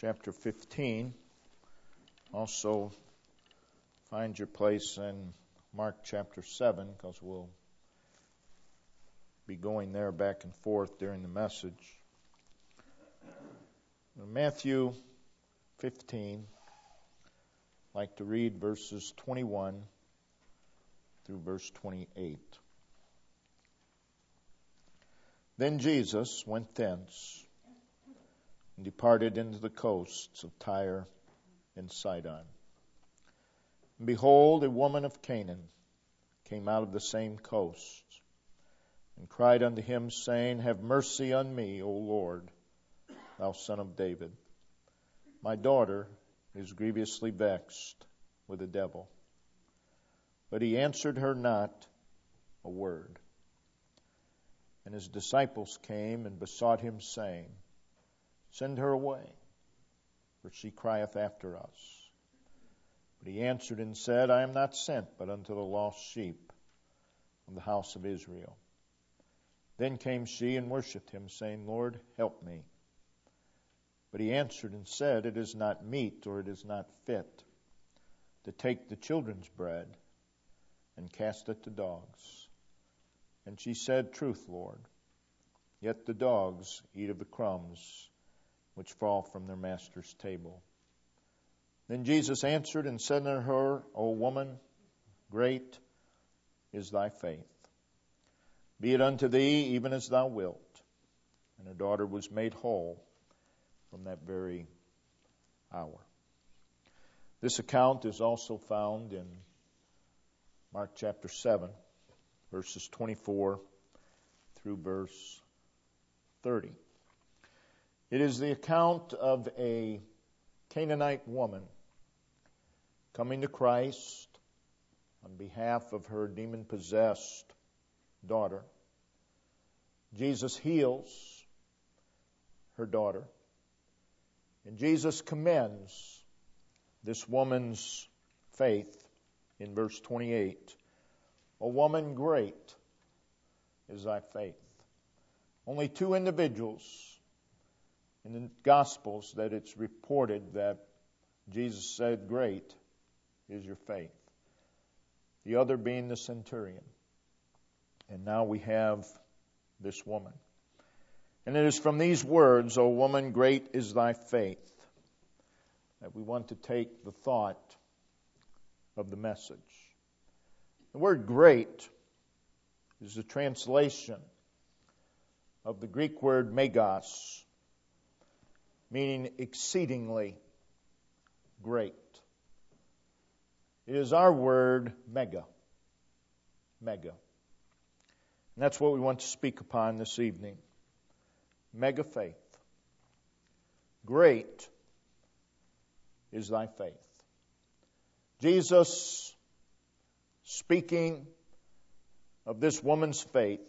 chapter 15. Also, find your place in Mark chapter 7, because we'll be going there back and forth during the message. Matthew 15, I'd like to read verses 21 through verse 28. Then Jesus went thence and departed into the coasts of Tyre and Sidon. And behold, a woman of Canaan came out of the same coasts, and cried unto him, saying, Have mercy on me, O Lord, thou Son of David. My daughter is grievously vexed with a devil. But he answered her not a word. And his disciples came and besought him, saying, Send her away, for she crieth after us. But he answered and said, I am not sent but unto the lost sheep of the house of Israel. Then came she and worshipped him, saying, Lord, help me. But he answered and said, It is not meet, or it is not fit, to take the children's bread and cast it to dogs. And she said, Truth, Lord, yet the dogs eat of the crumbs which fall from their master's table. Then Jesus answered and said unto her, O woman, great is thy faith. Be it unto thee even as thou wilt. And her daughter was made whole from that very hour. This account is also found in Mark chapter 7, verses 24 through verse 30. It is the account of a Canaanite woman coming to Christ on behalf of her demon-possessed daughter. Jesus heals her daughter, and Jesus commends this woman's faith in verse 28. O woman, great is thy faith. Only two individuals in the Gospels that it's reported that Jesus said, Great is your faith. The other being the centurion. And now we have this woman. And it is from these words, O woman, great is thy faith, that we want to take the thought of the message. The word great is a translation of the Greek word megas, meaning exceedingly great. It is our word mega. Mega. And that's what we want to speak upon this evening. Mega faith. Great is thy faith. Jesus, speaking of this woman's faith,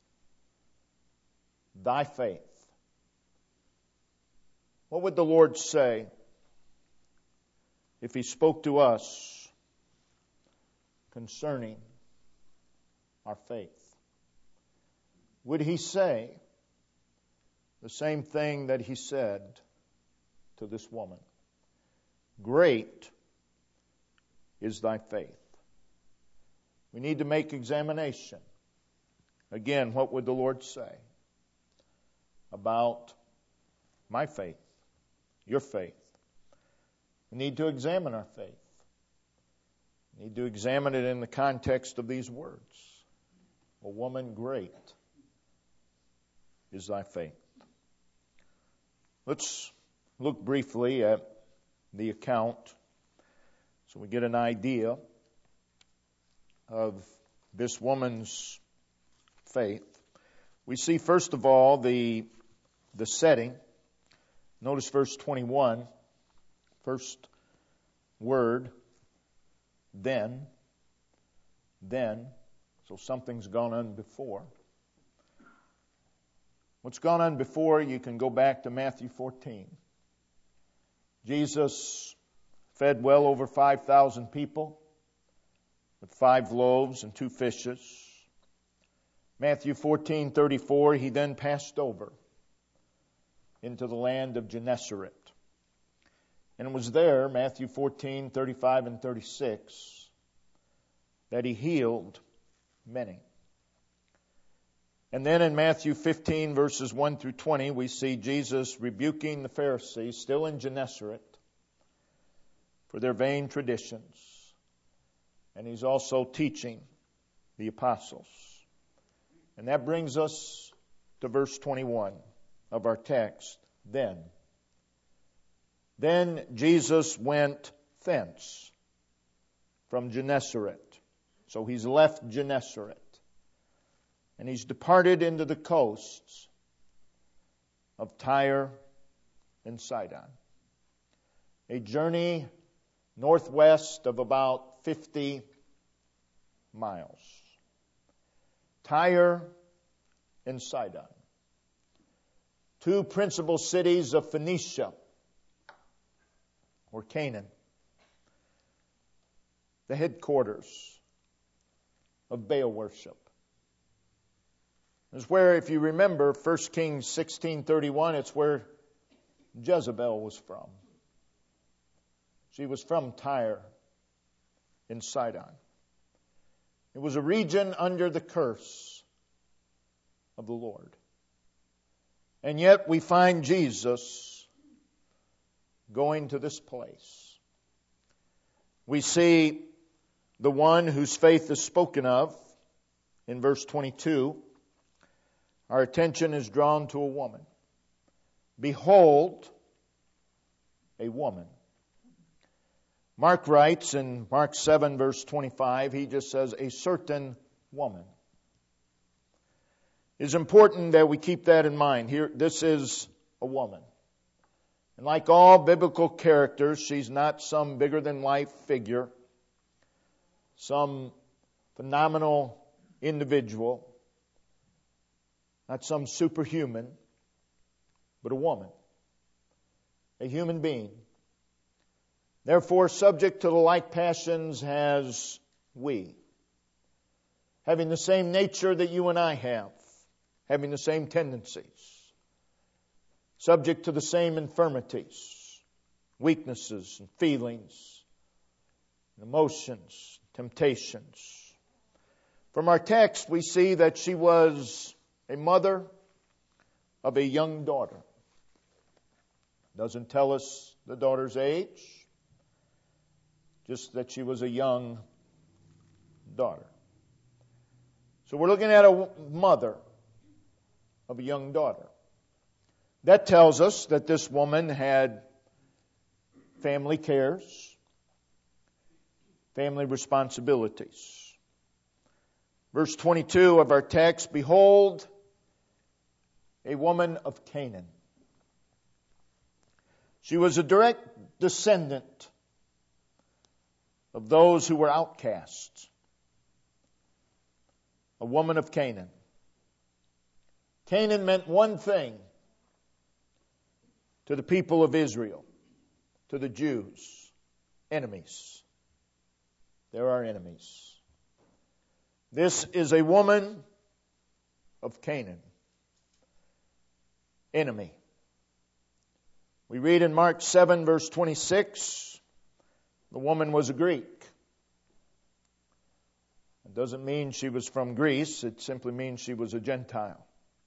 thy faith. What would the Lord say if He spoke to us concerning our faith? Would He say the same thing that He said to this woman? Great is thy faith. We need to make examination. Again, what would the Lord say about my faith, your faith? We need to examine our faith. We need to examine it in the context of these words. A woman, great is thy faith. Let's look briefly at the account so we get an idea of this woman's faith. We see, first of all, the setting. Notice verse 21, first word, then. So something's gone on before. What's gone on before, you can go back to Matthew 14. Jesus fed well over 5,000 people with 5 loaves and 2 fishes. Matthew 14:34, he then passed over into the land of Gennesaret. And it was there, Matthew 14, 35 and 36, that he healed many. And then in Matthew 15, verses 1 through 20, we see Jesus rebuking the Pharisees, still in Gennesaret, for their vain traditions. And he's also teaching the apostles. And that brings us to verse 21 of our text. Then Jesus went thence from Gennesaret. So he's left Gennesaret. And he's departed into the coasts of Tyre and Sidon. A journey northwest of about 50 miles. Tyre and Sidon. Two principal cities of Phoenicia, or Canaan. The headquarters of Baal worship. It's where, if you remember, 1 Kings 16:31, it's where Jezebel was from. She was from Tyre and Sidon. It was a region under the curse of the Lord. And yet we find Jesus going to this place. We see the one whose faith is spoken of in verse 22. Our attention is drawn to a woman. Behold, a woman. Mark writes in Mark 7, verse 25, he just says, a certain woman. It's important that we keep that in mind. Here, this is a woman. And like all biblical characters, she's not some bigger-than-life figure, some phenomenal individual, not some superhuman, but a woman, a human being. Therefore, subject to the like passions as we, having the same nature that you and I have, having the same tendencies, subject to the same infirmities, weaknesses and feelings, emotions, temptations. From our text, we see that she was a mother of a young daughter. Doesn't tell us the daughter's age, just that she was a young daughter. So we're looking at a mother of a young daughter. That tells us that this woman had family cares, family responsibilities. Verse 22 of our text, behold, a woman of Canaan. She was a direct descendant of those who were outcasts. A woman of Canaan. Canaan meant one thing to the people of Israel, to the Jews, enemies. There are enemies. This is a woman of Canaan. Enemy. We read in Mark 7, verse 26, the woman was a Greek. It doesn't mean she was from Greece. It simply means she was a Gentile.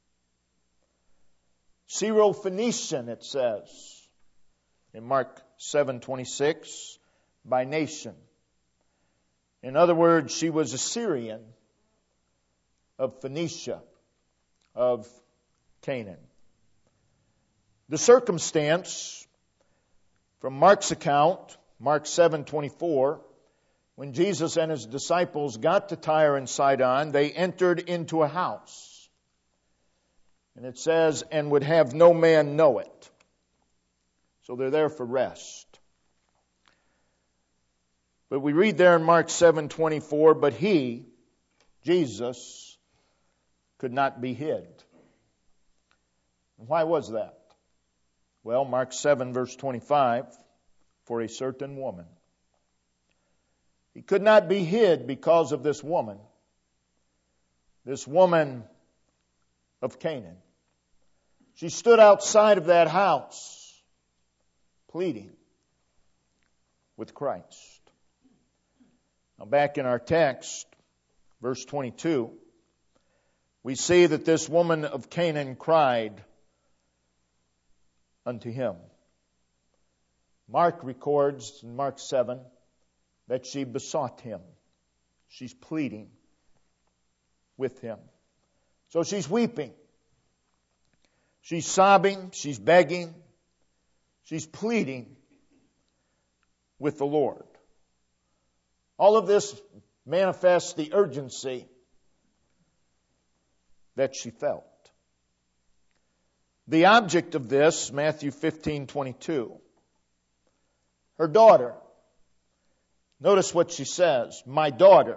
Syro-Phoenician, it says, in Mark 7:26, by nation. In other words, she was a Syrian of Phoenicia, of Canaan. The circumstance, from Mark's account, Mark 7:24, when Jesus and his disciples got to Tyre and Sidon, they entered into a house. And it says, and would have no man know it. So they're there for rest. But we read there in Mark 7:24, but he, Jesus, could not be hid. And why was that? Well, Mark 7, verse 25, for a certain woman. He could not be hid because of this woman of Canaan. She stood outside of that house, pleading with Christ. Now back in our text, verse 22, we see that this woman of Canaan cried unto him. Mark records in Mark 7 that she besought him. She's pleading with him. So she's weeping. She's sobbing. She's begging. She's pleading with the Lord. All of this manifests the urgency that she felt. The object of this, Matthew 15:22, her daughter. Notice what she says. My daughter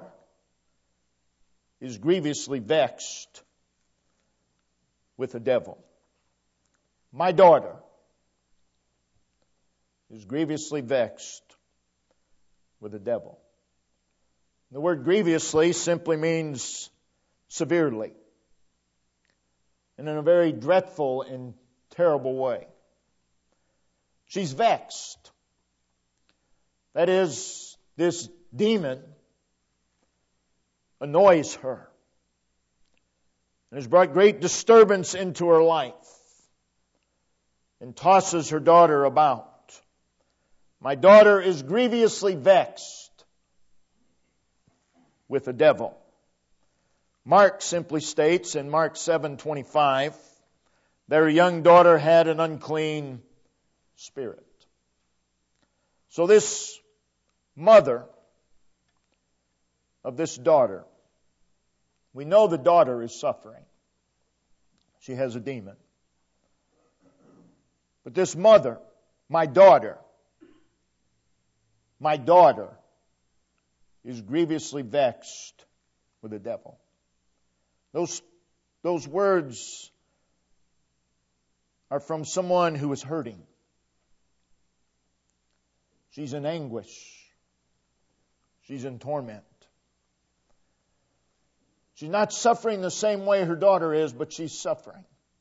is grievously vexed with the devil. My daughter is grievously vexed with the devil. The word grievously simply means severely, and in a very dreadful and terrible way. She's vexed. That is, this demon annoys her and has brought great disturbance into her life and tosses her daughter about. My daughter is grievously vexed with the devil. Mark simply states in Mark 7:25 that her young daughter had an unclean spirit. So this mother of this daughter, we know the daughter is suffering. She has a demon. But this mother, my daughter is grievously vexed with the devil. Those words are from someone who is hurting. She's in anguish. She's in torment. She's not suffering the same way her daughter is, but she's suffering.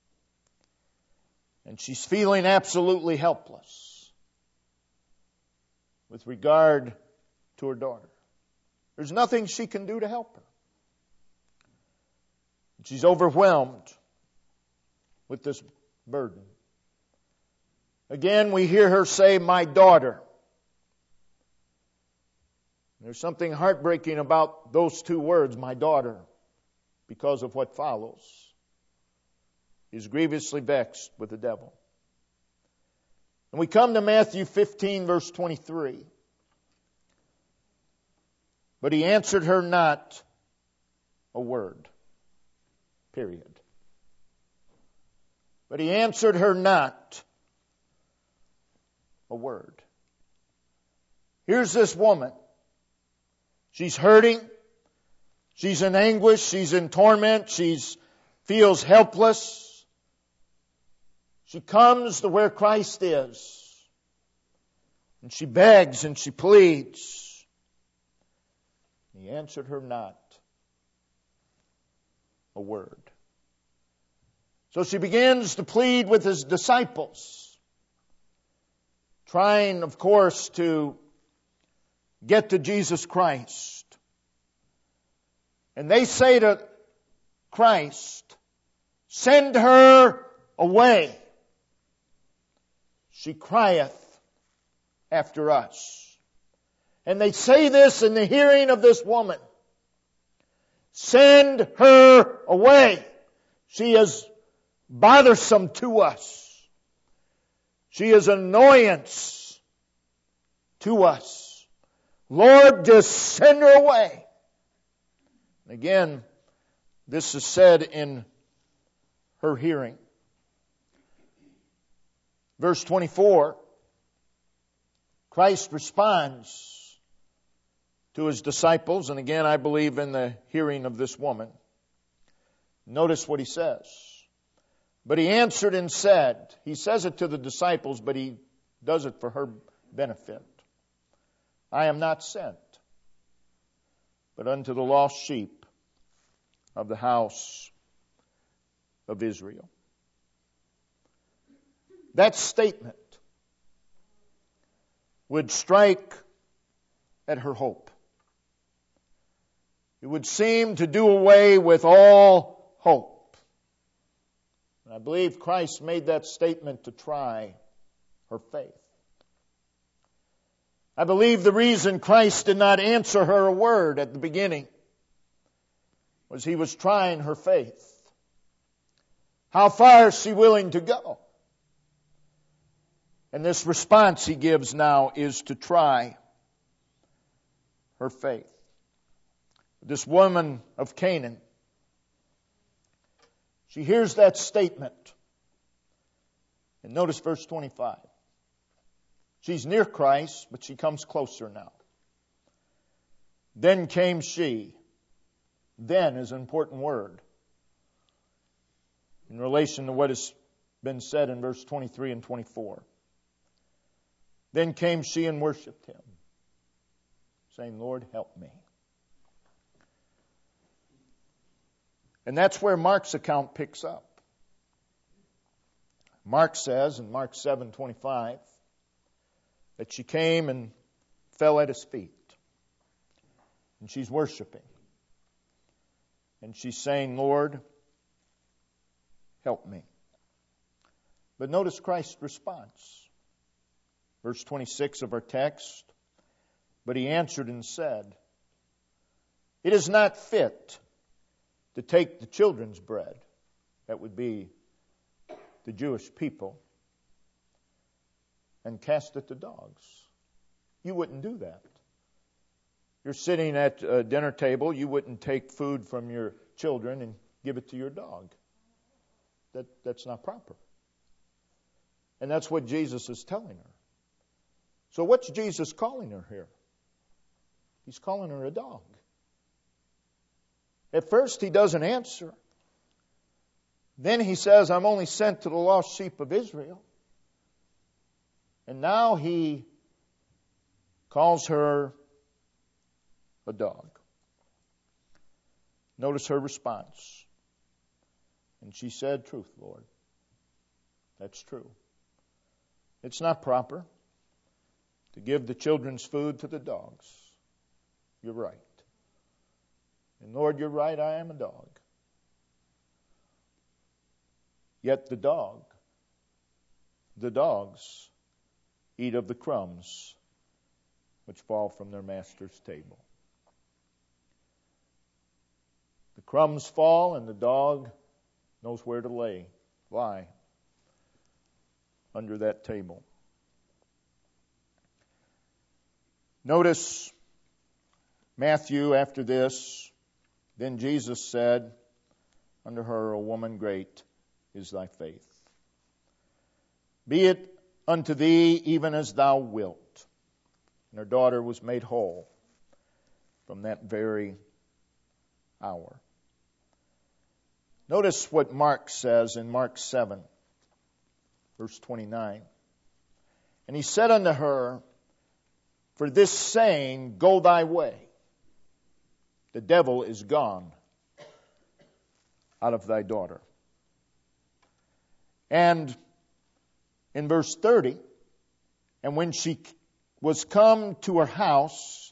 And she's feeling absolutely helpless with regard to her daughter. There's nothing she can do to help her. She's overwhelmed with this burden. Again, we hear her say, my daughter. There's something heartbreaking about those two words, my daughter, because of what follows. Is grievously vexed with the devil. And we come to Matthew 15, verse 23. But he answered her not a word. Period. But he answered her not a word. Here's this woman. She's hurting. She's in anguish. She's in torment. She feels helpless. She comes to where Christ is. And she begs and she pleads. He answered her not a word. So she begins to plead with his disciples, trying, of course, to get to Jesus Christ. And they say to Christ, send her away. She crieth after us. And they say this in the hearing of this woman. Send her away. She is bothersome to us. She is an annoyance to us. Lord, just send her away. Again, this is said in her hearing. Verse 24, Christ responds to his disciples, and again I believe in the hearing of this woman. Notice what he says. But he answered and said, he says it to the disciples, but he does it for her benefit. I am not sent, but unto the lost sheep of the house of Israel. That statement would strike at her hope. It would seem to do away with all hope. And I believe Christ made that statement to try her faith. I believe the reason Christ did not answer her a word at the beginning was He was trying her faith. How far is she willing to go? And this response He gives now is to try her faith. This woman of Canaan, she hears that statement. And notice verse 25. She's near Christ, but she comes closer now. Then came she. Then is an important word in relation to what has been said in verse 23 and 24. Then came she and worshipped Him, saying, Lord, help me. And that's where Mark's account picks up. Mark says in Mark 7:25 that she came and fell at His feet. And she's worshiping. And she's saying, Lord, help me. But notice Christ's response. Verse 26 of our text. But He answered and said, it is not fit to take the children's bread, that would be the Jewish people, and cast it to dogs. You wouldn't do that. You're sitting at a dinner table, you wouldn't take food from your children and give it to your dog. That's not proper. And that's what Jesus is telling her. So what's Jesus calling her here? He's calling her a dog. At first, He doesn't answer. Then He says, I'm only sent to the lost sheep of Israel. And now He calls her a dog. Notice her response. And she said, truth, Lord. That's true. It's not proper to give the children's food to the dogs. You're right. And Lord, you're right, I am a dog. Yet the dogs eat of the crumbs which fall from their master's table. The crumbs fall and the dog knows where to lie under that table. Notice Matthew after this. Then Jesus said unto her, O woman, great is thy faith. Be it unto thee even as thou wilt. And her daughter was made whole from that very hour. Notice what Mark says in Mark 7, verse 29. And He said unto her, for this saying, go thy way. The devil is gone out of thy daughter. And in verse 30, and when she was come to her house,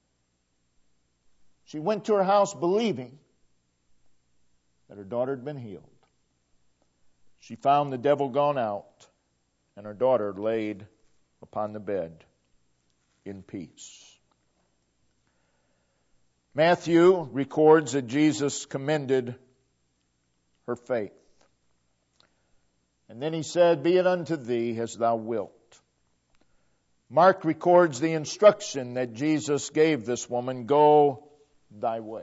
she went to her house believing that her daughter had been healed. She found the devil gone out, and her daughter laid upon the bed in peace. Matthew records that Jesus commended her faith. And then He said, be it unto thee as thou wilt. Mark records the instruction that Jesus gave this woman, go thy way.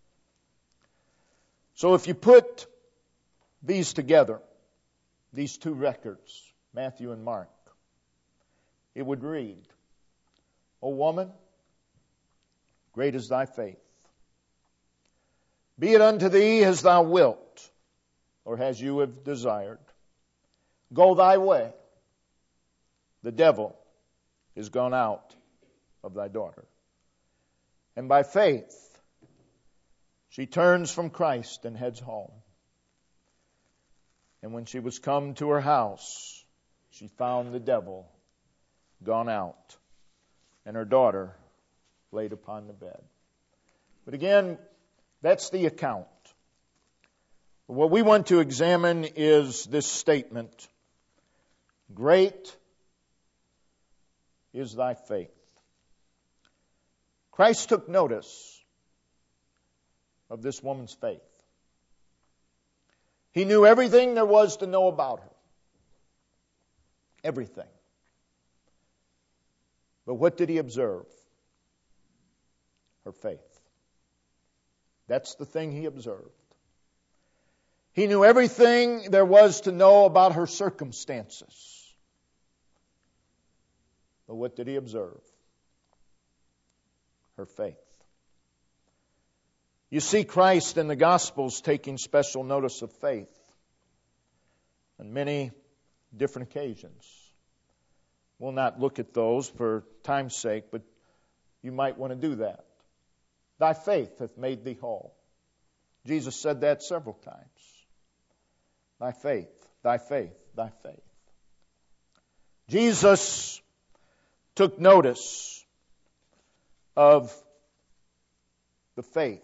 So if you put these together, these two records, Matthew and Mark, it would read, O woman, great is thy faith. Be it unto thee as thou wilt, or as you have desired. Go thy way. The devil is gone out of thy daughter. And by faith, she turns from Christ and heads home. And when she was come to her house, she found the devil gone out, and her daughter laid upon the bed. But again, that's the account. What we want to examine is this statement, great is thy faith. Christ took notice of this woman's faith. He knew everything there was to know about her. Everything. But what did he observe? Her faith. That's the thing he observed. He knew everything there was to know about her circumstances. But what did he observe? Her faith. You see Christ in the Gospels taking special notice of faith on many different occasions. We'll not look at those for time's sake, but you might want to do that. Thy faith hath made thee whole. Jesus said that several times. Thy faith, thy faith, thy faith. Jesus took notice of the faith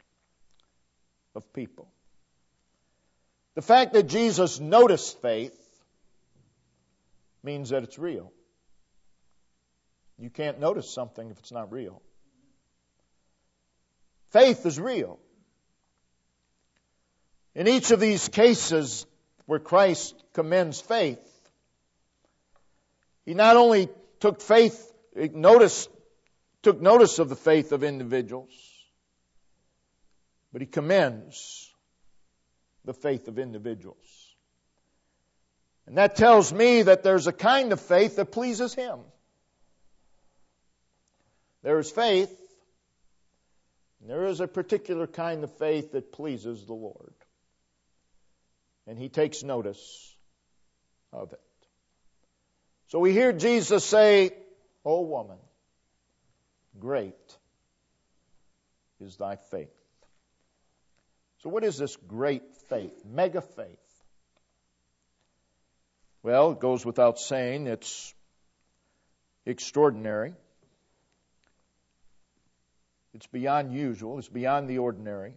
of people. The fact that Jesus noticed faith means that it's real. You can't notice something if it's not real. Faith is real. In each of these cases where Christ commends faith, he not only took notice of the faith of individuals, but he commends the faith of individuals. And that tells me that there's a kind of faith that pleases him. There is faith, and there is a particular kind of faith that pleases the Lord. And he takes notice of it. So we hear Jesus say, O woman, great is thy faith. So what is this great faith, mega faith? Well, it goes without saying, it's extraordinary. It's beyond usual. It's beyond the ordinary.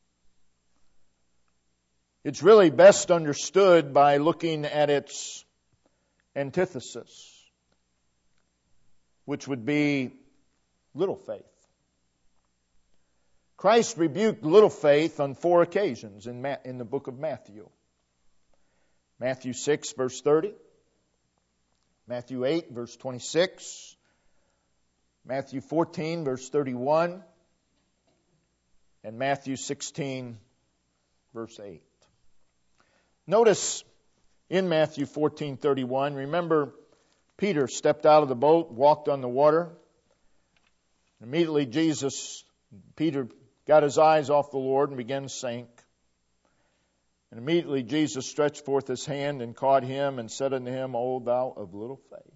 It's really best understood by looking at its antithesis, which would be little faith. Christ rebuked little faith on 4 occasions in the book of Matthew. Matthew 6, verse 30. Matthew 8, verse 26. Matthew 14, verse 31. And Matthew 16, verse 8. Notice in Matthew 14:31, remember Peter stepped out of the boat, walked on the water. Immediately Peter got his eyes off the Lord and began to sink. And immediately Jesus stretched forth his hand and caught him and said unto him, O thou of little faith.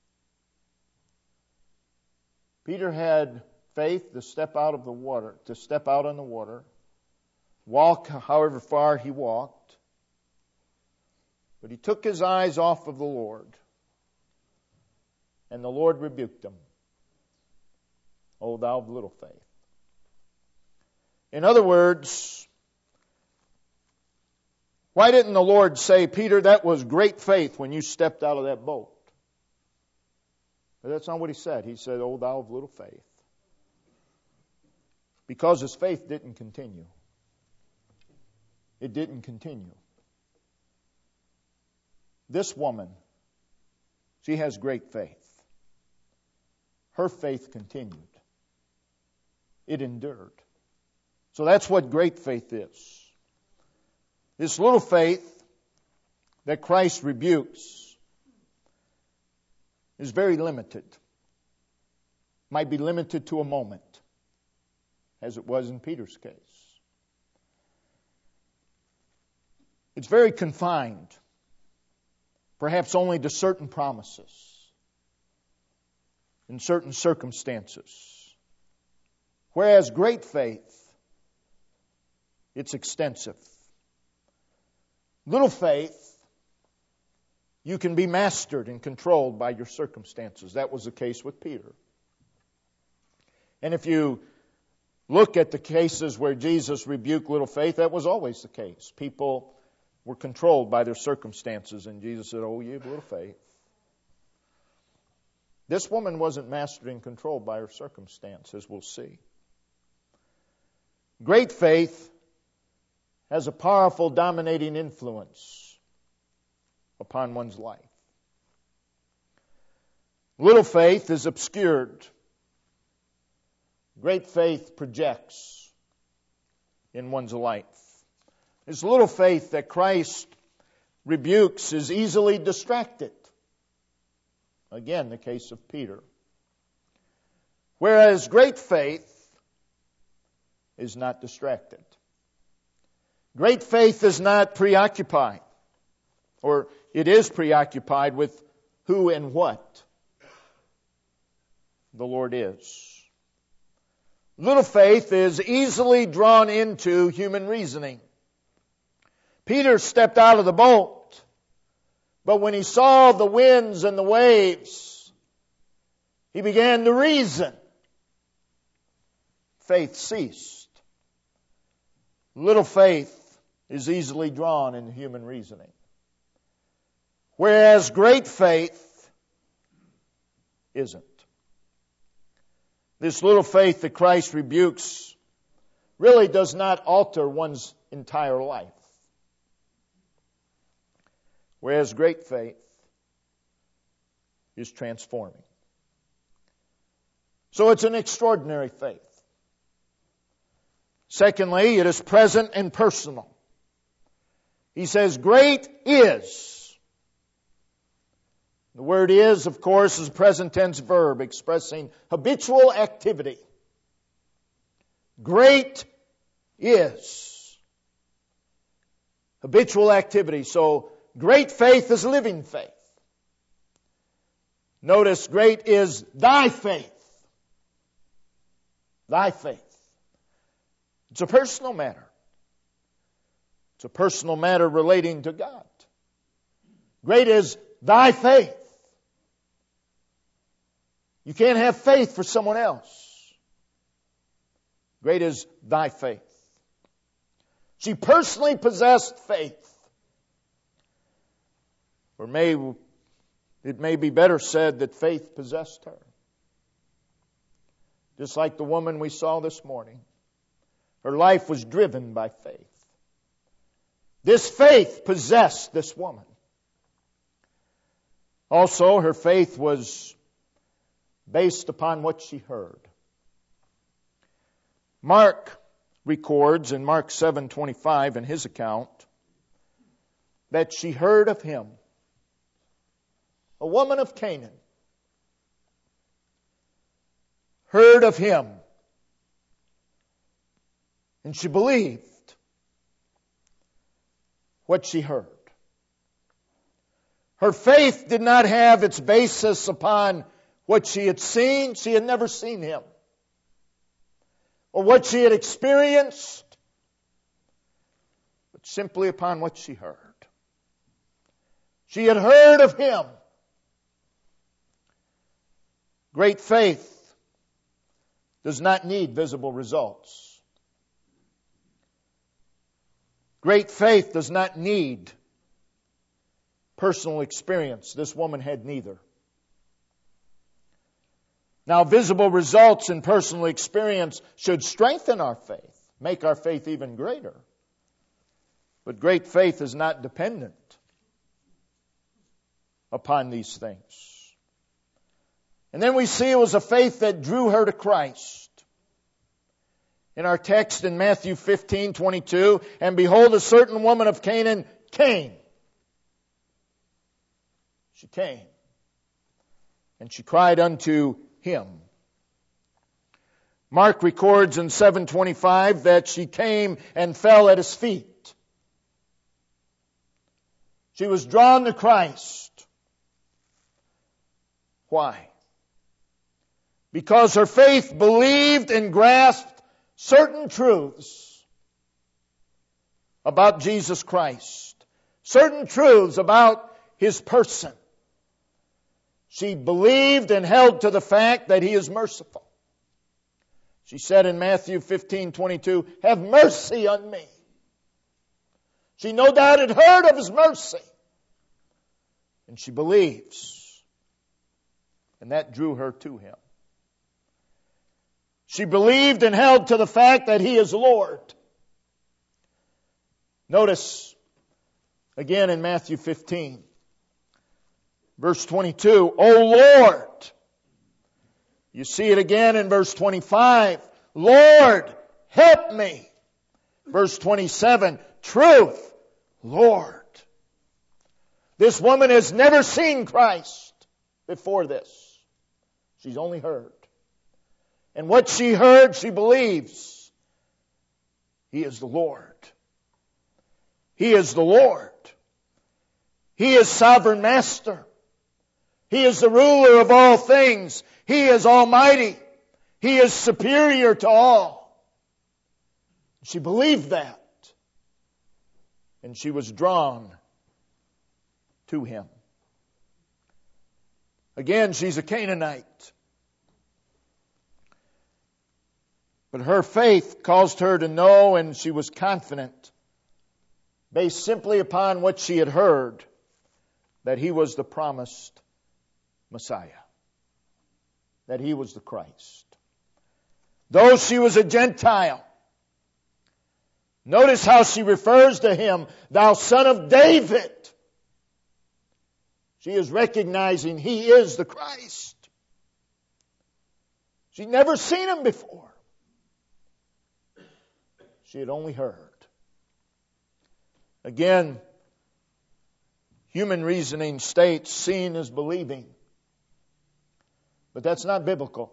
Peter had faith to step out on the water, walk however far he walked. But he took his eyes off of the Lord, and the Lord rebuked him. O thou of little faith. In other words, why didn't the Lord say, Peter, that was great faith when you stepped out of that boat? But that's not what he said. He said, O thou of little faith. Because his faith didn't continue. It didn't continue. This woman, she has great faith. Her faith continued. It endured. So that's what great faith is. This little faith that Christ rebukes is very limited. Might be limited to a moment, as it was in Peter's case. It's very confined, perhaps only to certain promises, in certain circumstances. Whereas great faith, it's extensive. Little faith, you can be mastered and controlled by your circumstances. That was the case with Peter. And if you look at the cases where Jesus rebuked little faith, that was always the case. People were controlled by their circumstances, and Jesus said, "Oh, you have little faith." This woman wasn't mastered and controlled by her circumstance, as we'll see. Great faith has a powerful, dominating influence upon one's life. Little faith is obscured. Great faith projects in one's life. This little faith that Christ rebukes is easily distracted. Again, the case of Peter. Whereas great faith is not distracted. Great faith is not preoccupied, or it is preoccupied with who and what the Lord is. Little faith is easily drawn into human reasoning. Peter stepped out of the boat, but when he saw the winds and the waves, he began to reason. Faith ceased. Little faith is easily drawn into human reasoning, whereas great faith isn't. This little faith that Christ rebukes really does not alter one's entire life, whereas great faith is transforming. So it's an extraordinary faith. Secondly, it is present and personal. He says, great is. The word is, of course, is a present tense verb expressing habitual activity. Great is. Habitual activity. So, great faith is living faith. Notice, great is thy faith. Thy faith. It's a personal matter. It's a personal matter relating to God. Great is thy faith. You can't have faith for someone else. Great is thy faith. She personally possessed faith. Or it may be better said that faith possessed her. Just like the woman we saw this morning. Her life was driven by faith. This faith possessed this woman. Also, her faith was based upon what she heard. Mark records in Mark 7:25 in his account that she heard of him. A woman of Canaan heard of him. And she believed what she heard. Her faith did not have its basis upon what she had seen. She had never seen him. Or what she had experienced. But simply upon what she heard. She had heard of him. Great faith does not need visible results. Great faith does not need personal experience. This woman had neither. Now, visible results and personal experience should strengthen our faith, make our faith even greater. But great faith is not dependent upon these things. And then we see it was a faith that drew her to Christ. In our text in Matthew 15:22, and behold, a certain woman of Canaan came. She came. And she cried unto him. Mark records in 7:25 that she came and fell at his feet. She was drawn to Christ. Why? Because her faith believed and grasped certain truths about Jesus Christ. Certain truths about His person. She believed and held to the fact that He is merciful. She said in Matthew 15:22, "Have mercy on me." She no doubt had heard of His mercy. And she believes. And that drew her to Him. She believed and held to the fact that He is Lord. Notice again in Matthew 15, verse 22, "O Lord." You see it again in verse 25, "Lord, help me." Verse 27, "Truth, Lord." This woman has never seen Christ before this. She's only heard. And what she heard, she believes. He is the Lord. He is the Lord. He is sovereign master. He is the ruler of all things. He is almighty. He is superior to all. She believed that. And she was drawn to Him. Again, she's a Canaanite. But her faith caused her to know, and she was confident, based simply upon what she had heard, that He was the promised Messiah. That He was the Christ. Though she was a Gentile, notice how she refers to Him, "Thou Son of David." She is recognizing He is the Christ. She'd never seen Him before. She had only heard. Again, human reasoning states seeing is believing. But that's not biblical.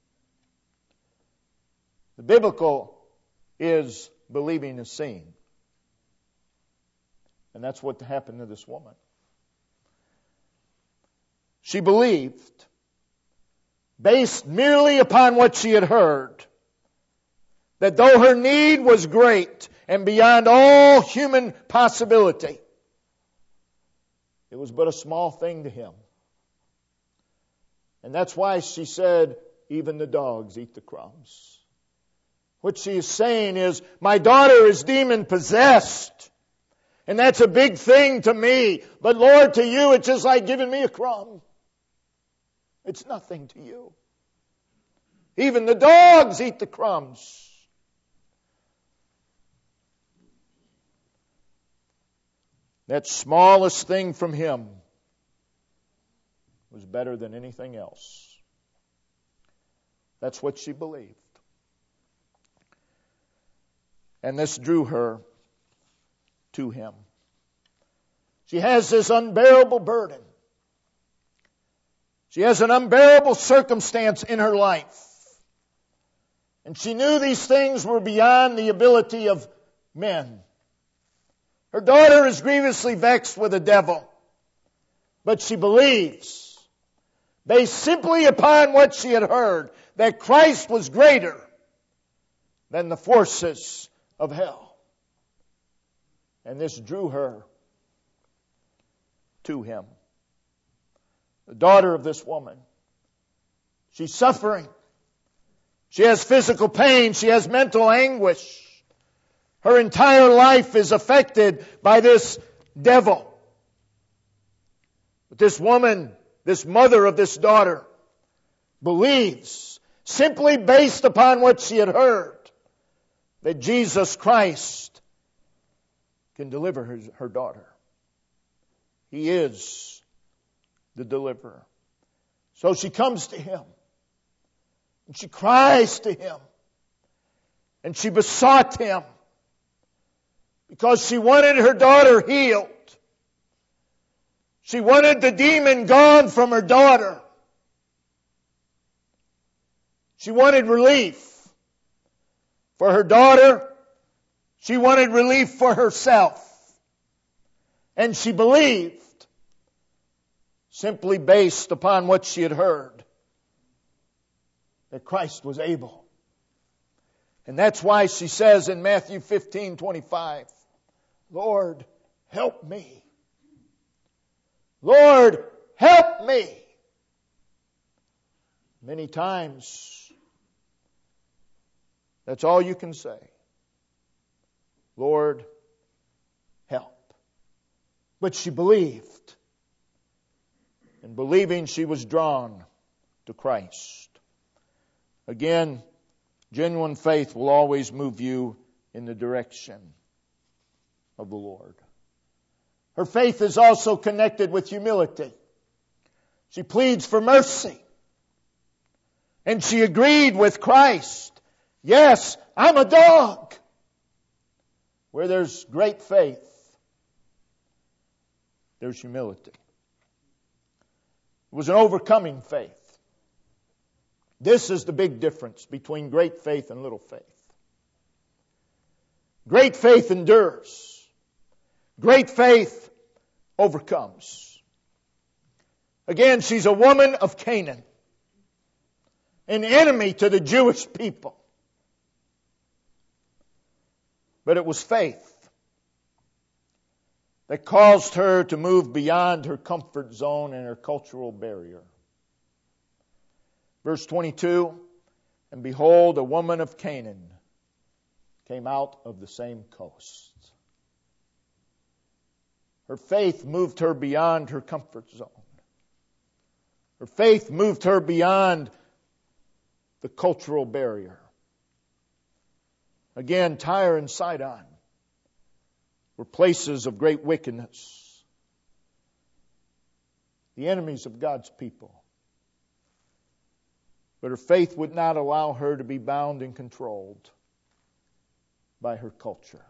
The biblical is believing is seeing. And that's what happened to this woman. She believed, based merely upon what she had heard, that though her need was great and beyond all human possibility, it was but a small thing to Him. And that's why she said, "Even the dogs eat the crumbs." What she is saying is, my daughter is demon possessed. And that's a big thing to me. But Lord, to you, it's just like giving me a crumb. It's nothing to you. Even the dogs eat the crumbs. That smallest thing from Him was better than anything else. That's what she believed. And this drew her to Him. She has this unbearable burden. She has an unbearable circumstance in her life. And she knew these things were beyond the ability of men. Her daughter is grievously vexed with the devil. But she believes, based simply upon what she had heard, that Christ was greater than the forces of hell. And this drew her to Him. The daughter of this woman, she's suffering. She has physical pain. She has mental anguish. Her entire life is affected by this devil. But this woman, this mother of this daughter, believes, simply based upon what she had heard, that Jesus Christ can deliver her daughter. He is the deliverer. So she comes to Him. And she cries to Him. And she besought Him. Because she wanted her daughter healed. She wanted the demon gone from her daughter. She wanted relief for her daughter. She wanted relief for herself. And she believed, simply based upon what she had heard, that Christ was able. And that's why she says in Matthew 15:25, "Lord, help me. Lord, help me." Many times That's all you can say. Lord, help. But she believed. And believing, she was drawn to Christ. Again, genuine faith will always move you in the direction of the Lord. Her faith is also connected with humility. She pleads for mercy. And she agreed with Christ. Yes, I'm a dog. Where there's great faith, there's humility. It was an overcoming faith. This is the big difference between great faith and little faith. Great faith endures. Great faith overcomes. Again, she's a woman of Canaan, an enemy to the Jewish people. But it was faith that caused her to move beyond her comfort zone and her cultural barrier. Verse 22, and behold, a woman of Canaan came out of the same coast. Her faith moved her beyond her comfort zone. Her faith moved her beyond the cultural barrier. Again, Tyre and Sidon were places of great wickedness. The enemies of God's people. But her faith would not allow her to be bound and controlled by her culture.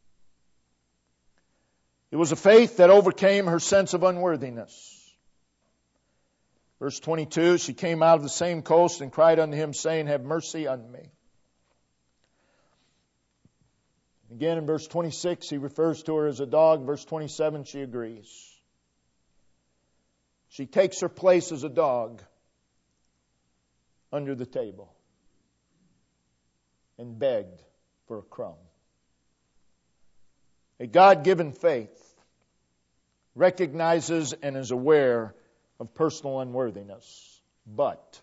It was a faith that overcame her sense of unworthiness. Verse 22, she came out of the same coast and cried unto him, saying, have mercy on me. Again, in verse 26, he refers to her as a dog. Verse 27, she agrees. She takes her place as a dog under the table and begged for a crumb. A God-given faith recognizes and is aware of personal unworthiness, but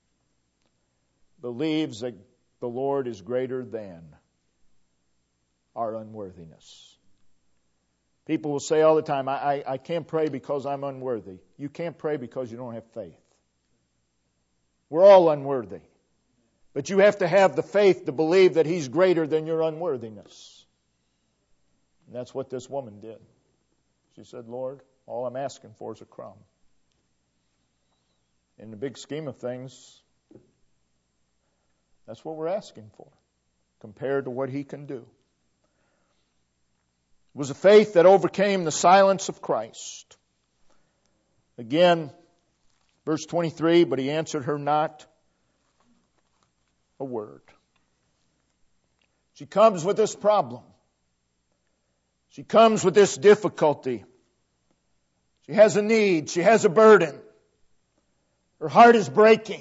believes that the Lord is greater than our unworthiness. People will say all the time, I can't pray because I'm unworthy. You can't pray because you don't have faith. We're all unworthy. But you have to have the faith to believe that He's greater than your unworthiness. And that's what this woman did. She said, Lord, all I'm asking for is a crumb. In the big scheme of things, that's what we're asking for, compared to what He can do. It was a faith that overcame the silence of Christ. Again, verse 23, but He answered her not a word. She comes with this problem. She comes with this difficulty. She has a need. She has a burden. Her heart is breaking.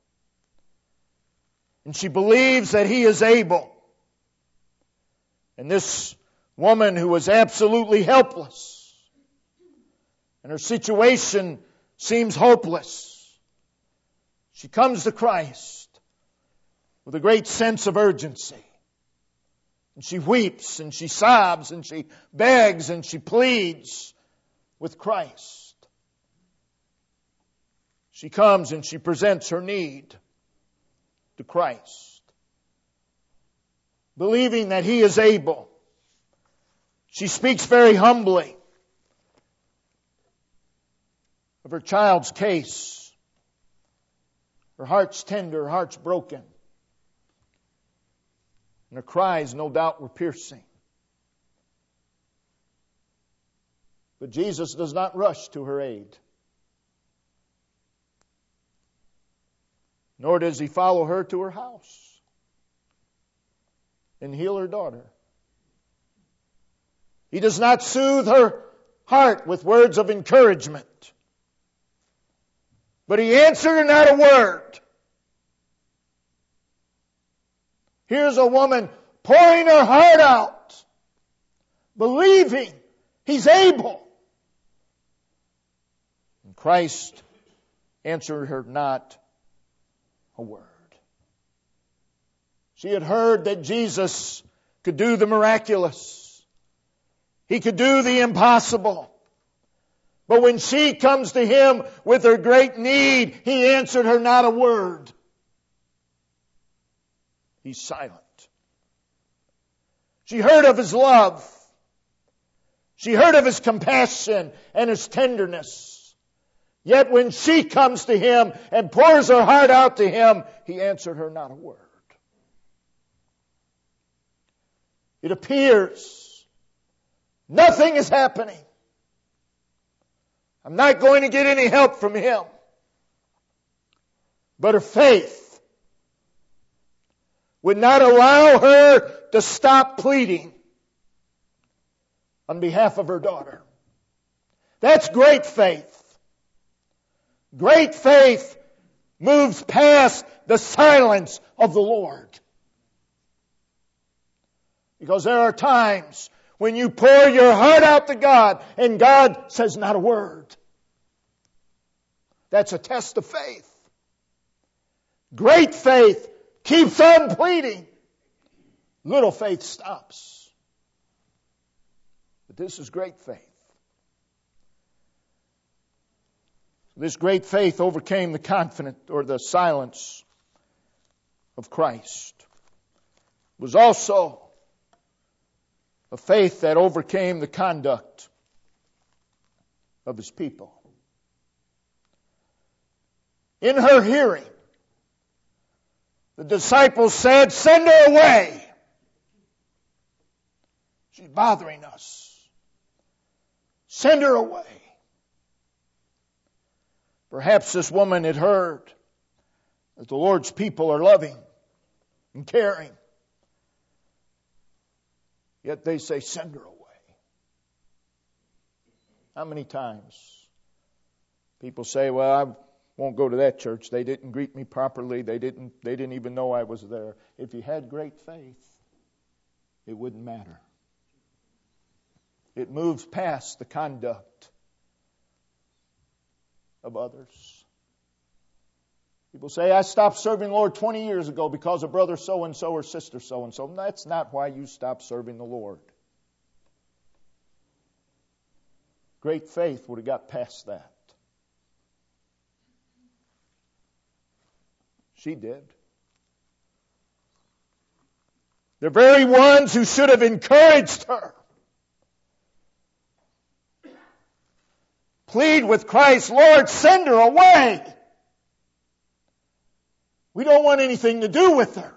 And she believes that He is able. And this woman who was absolutely helpless, and her situation seems hopeless, she comes to Christ with a great sense of urgency. And she weeps and she sobs and she begs and she pleads with Christ. She comes and she presents her need to Christ, believing that He is able. She speaks very humbly of her child's case. Her heart's tender, her heart's broken. And her cries, no doubt, were piercing. But Jesus does not rush to her aid. Nor does He follow her to her house and heal her daughter. He does not soothe her heart with words of encouragement. But He answered her not a word. Here's a woman pouring her heart out, believing He's able. And Christ answered her not a word. She had heard that Jesus could do the miraculous. He could do the impossible. But when she comes to Him with her great need, He answered her not a word. He's silent. She heard of His love. She heard of His compassion and His tenderness. Yet when she comes to Him and pours her heart out to Him, He answered her not a word. It appears nothing is happening. I'm not going to get any help from Him. But her faith would not allow her to stop pleading on behalf of her daughter. That's great faith. Great faith moves past the silence of the Lord. Because there are times when you pour your heart out to God and God says not a word. That's a test of faith. Great faith keeps on pleading. Little faith stops. But this is great faith. This great faith overcame the confidence or the silence of Christ. It was also a faith that overcame the conduct of His people. In her hearing, the disciples said, "Send her away. She's bothering us. Send her away." Perhaps this woman had heard that the Lord's people are loving and caring. Yet they say, "Send her away." How many times people say, "Well, I won't go to that church. They didn't greet me properly. They didn't even know I was there." If you had great faith, it wouldn't matter. It moves past the conduct of others. People say, "I stopped serving the Lord 20 years ago because of brother so-and-so or sister so-and-so." That's not why you stopped serving the Lord. Great faith would have got past that. She did. The very ones who should have encouraged her plead with Christ, "Lord, send her away. We don't want anything to do with her."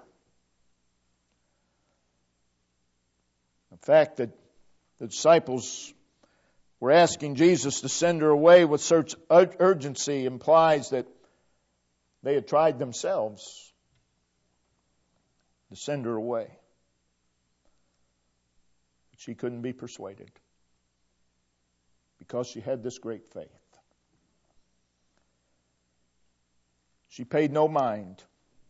The fact that the disciples were asking Jesus to send her away with such urgency implies that they had tried themselves to send her away. But she couldn't be persuaded because she had this great faith. She paid no mind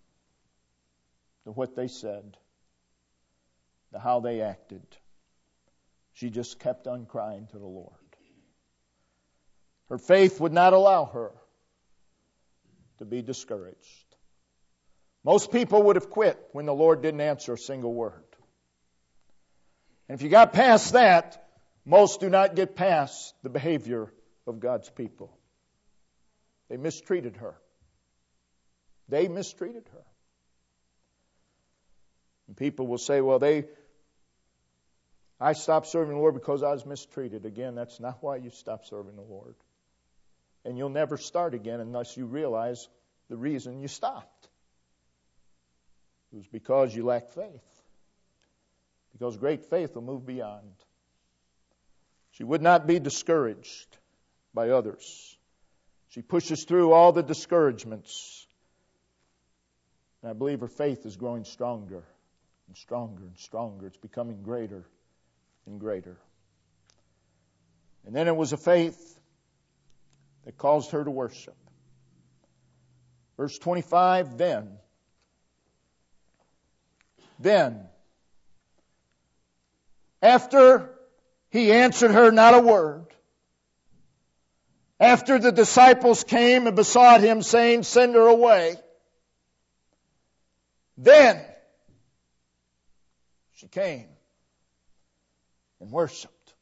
to what they said, to how they acted. She just kept on crying to the Lord. Her faith would not allow her to be discouraged. Most people would have quit when the Lord didn't answer a single word. And if you got past that, most do not get past the behavior of God's people. They mistreated her. They mistreated her. And people will say, "Well, I stopped serving the Lord because I was mistreated." Again, that's not why you stopped serving the Lord. And you'll never start again unless you realize the reason you stopped. It was because you lacked faith. Because great faith will move beyond. She would not be discouraged by others. She pushes through all the discouragements. And I believe her faith is growing stronger and stronger and stronger. It's becoming greater and greater. And then it was a faith that caused her to worship. Verse 25, then, after He answered her not a word, after the disciples came and besought Him, saying, "Send her away," then She came and worshiped.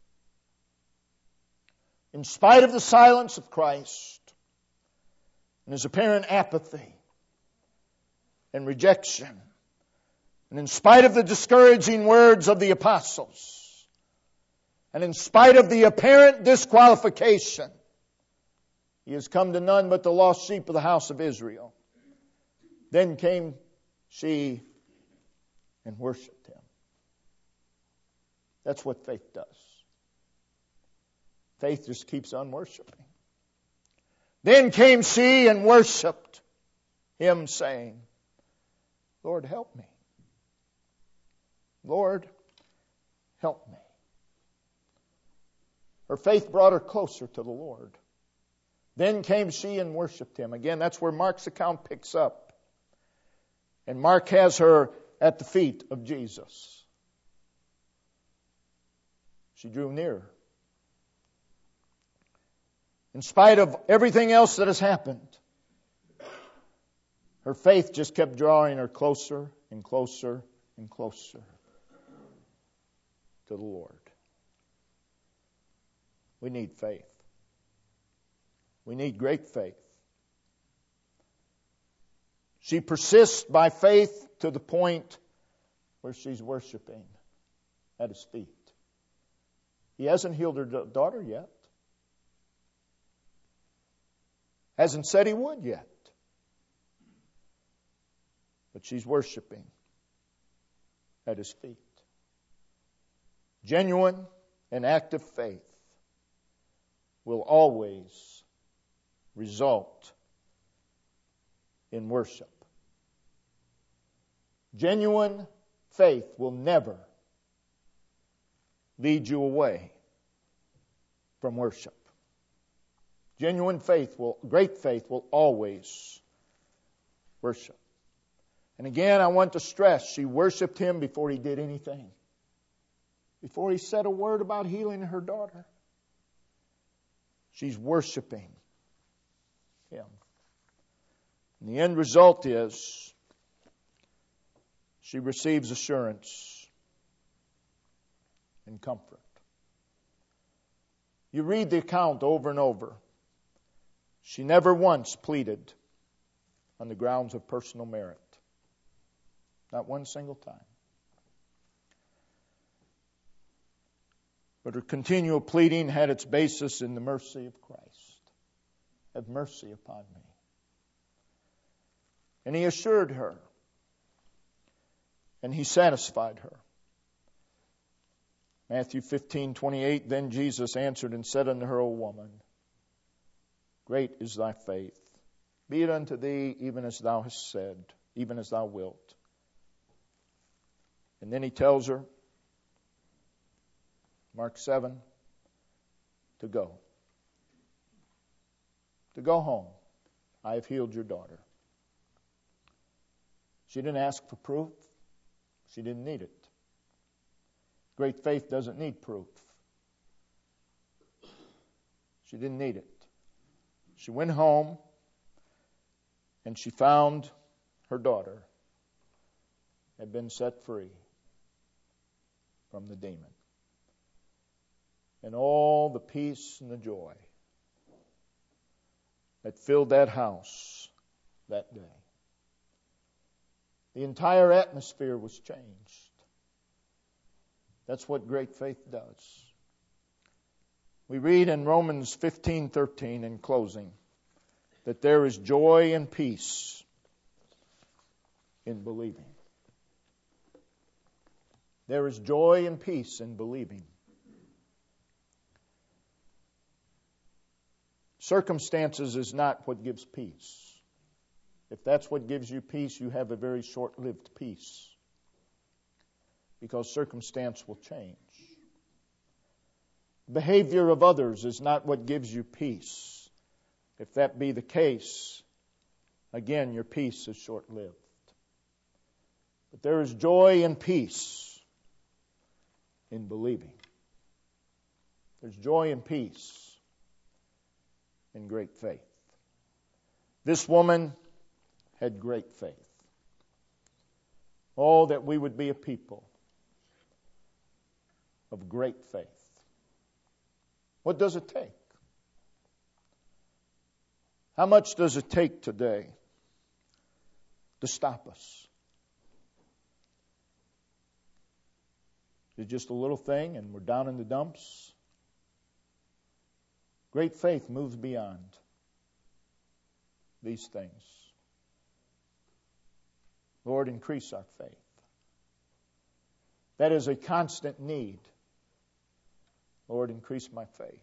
In spite of the silence of Christ and His apparent apathy and rejection, and in spite of the discouraging words of the apostles, and in spite of the apparent disqualification, He has come to none but the lost sheep of the house of Israel. Then came she and worshiped Him. That's what faith does. Faith just keeps on worshiping. Then came she and worshiped Him, saying, Lord, help me. Lord, help me. Her faith brought her closer to the Lord. Then came she and worshiped Him. Again, that's where Mark's account picks up. And Mark has her at the feet of Jesus. She drew near. In spite of everything else that has happened, her faith just kept drawing her closer and closer and closer to the Lord. We need faith. We need great faith. She persists by faith to the point where she's worshiping at His feet. He hasn't healed her daughter yet. Hasn't said He would yet. But she's worshiping at His feet. Genuine and active faith will always result in worship. Genuine faith will never lead you away from worship. Genuine faith great faith will always worship. And again, I want to stress, she worshiped Him before He did anything. Before He said a word about healing her daughter. She's worshiping Him. And the end result is she receives assurance and comfort. You read the account over and over. She never once pleaded on the grounds of personal merit. Not one single time. But her continual pleading had its basis in the mercy of Christ. Have mercy upon me. And He assured her. And He satisfied her. Matthew 15:28, then Jesus answered and said unto her, O woman, great is thy faith. Be it unto thee even as thou hast said, even as thou wilt. And then He tells her, Mark 7, to go. To go home. I have healed your daughter. She didn't ask for proof. She didn't need it. Great faith doesn't need proof. She didn't need it. She went home and she found her daughter had been set free from the demon. And all the peace and the joy that filled that house that day. The entire atmosphere was changed. That's what great faith does. We read in Romans 15:13 in closing that there is joy and peace in believing. There is joy and peace in believing. Circumstances is not what gives peace. If that's what gives you peace, you have a very short-lived peace. Because circumstance will change. Behavior of others is not what gives you peace. If that be the case, again, your peace is short-lived. But there is joy and peace in believing. There's joy and peace in great faith. This woman had great faith. Oh, that we would be a people of great faith. What does it take? How much does it take today to stop us? Is it just a little thing and we're down in the dumps? Great faith moves beyond these things. Lord, increase our faith. That is a constant need. Lord, increase my faith.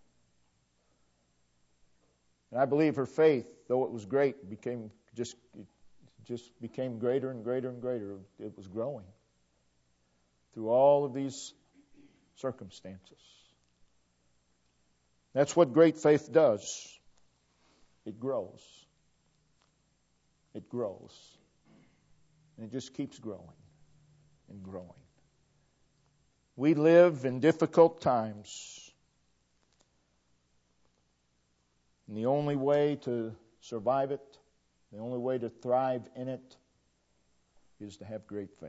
And I believe her faith, though it was great, just became greater and greater and greater. It was growing through all of these circumstances. That's what great faith does. It grows. It grows. And it just keeps growing and growing. We live in difficult times. And the only way to survive it, the only way to thrive in it, is to have great faith.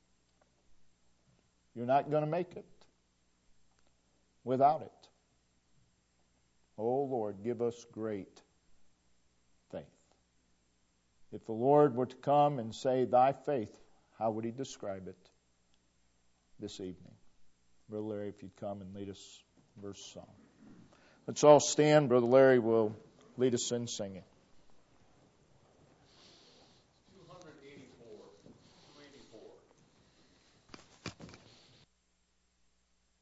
You're not going to make it without it. Oh Lord, give us great faith. If the Lord were to come and say, thy faith, how would he describe it this evening? Brother Larry, if you'd come and lead us verse song. Let's all stand. Brother Larry will lead us in singing.